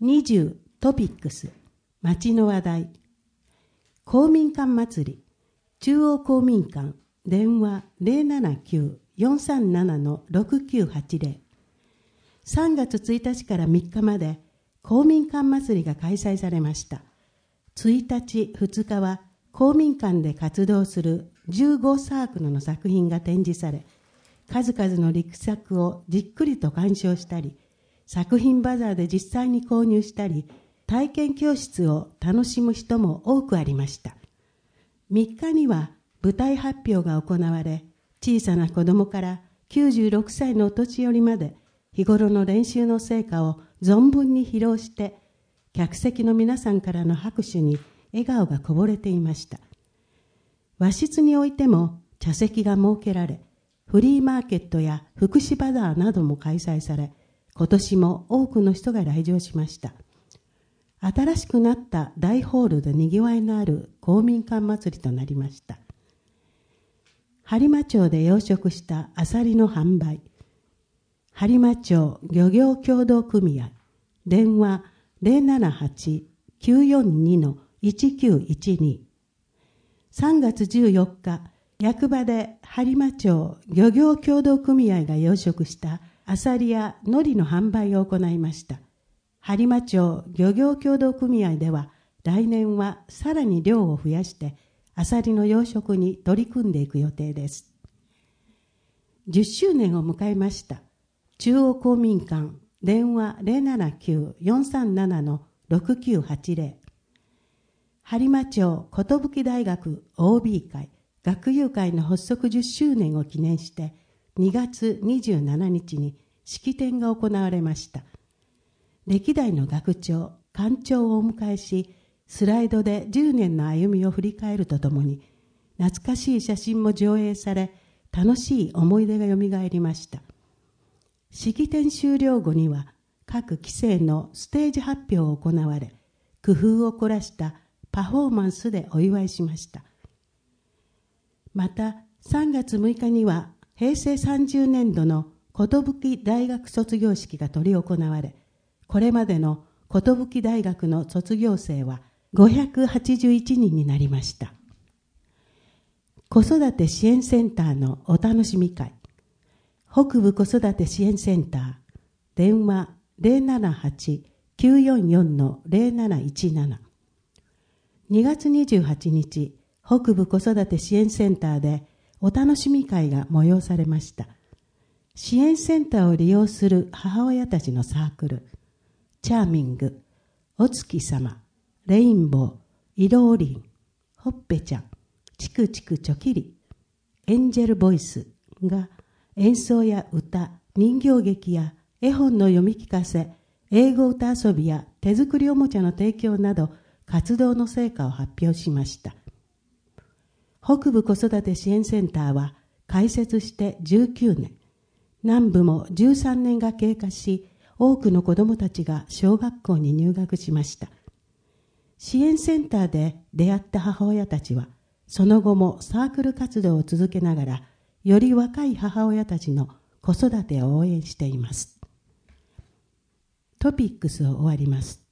20トピックス、町の話題。公民館祭り、中央公民館、電話 079-437-6980。3月1日から3日まで公民館祭りが開催されました。1日、2日は公民館で活動する15サークルの作品が展示され、数々の力作をじっくりと鑑賞したり、作品バザーで実際に購入したり、体験教室を楽しむ人も多くありました。3日には舞台発表が行われ、小さな子供から96歳のお年寄りまで日頃の練習の成果を存分に披露して、客席の皆さんからの拍手に笑顔がこぼれていました。和室においても茶席が設けられ、フリーマーケットや福祉バザーなども開催され、今年も多くの人が来場しました。新しくなった大ホールでにぎわいのある公民館祭りとなりました。播磨町で養殖したアサリの販売。播磨町漁業協同組合、電話 078-942-1912。3月14日、役場で播磨町漁業協同組合が養殖したアサリや海苔の販売を行いました。播磨町漁業協同組合では、来年はさらに量を増やしてアサリの養殖に取り組んでいく予定です。10周年を迎えました中央公民館、電話 079-437-6980。播磨町寿大学 OB 会学友会の発足10周年を記念して2月27日に式典が行われました。歴代の学長、館長をお迎えし、スライドで10年の歩みを振り返るとともに、懐かしい写真も上映され、楽しい思い出がよみがえりました。式典終了後には、各期生のステージ発表を行われ、工夫を凝らしたパフォーマンスでお祝いしました。また、3月6日には、平成30年度の寿大学卒業式が執り行われ、これまでの寿大学の卒業生は581人になりました。子育て支援センターのお楽しみ会。北部子育て支援センター、電話 078-944-0717。2月28日、北部子育て支援センターでお楽しみ会が催されました。支援センターを利用する母親たちのサークル、チャーミング、お月様、レインボー、いろおりん、ほっぺちゃん、チクチクチョキリ、エンジェルボイスが演奏や歌、人形劇や絵本の読み聞かせ、英語歌遊びや手作りおもちゃの提供など活動の成果を発表しました。北部子育て支援センターは開設して19年、南部も13年が経過し、多くの子どもたちが小学校に入学しました。支援センターで出会った母親たちは、その後もサークル活動を続けながら、より若い母親たちの子育てを応援しています。トピックスを終わります。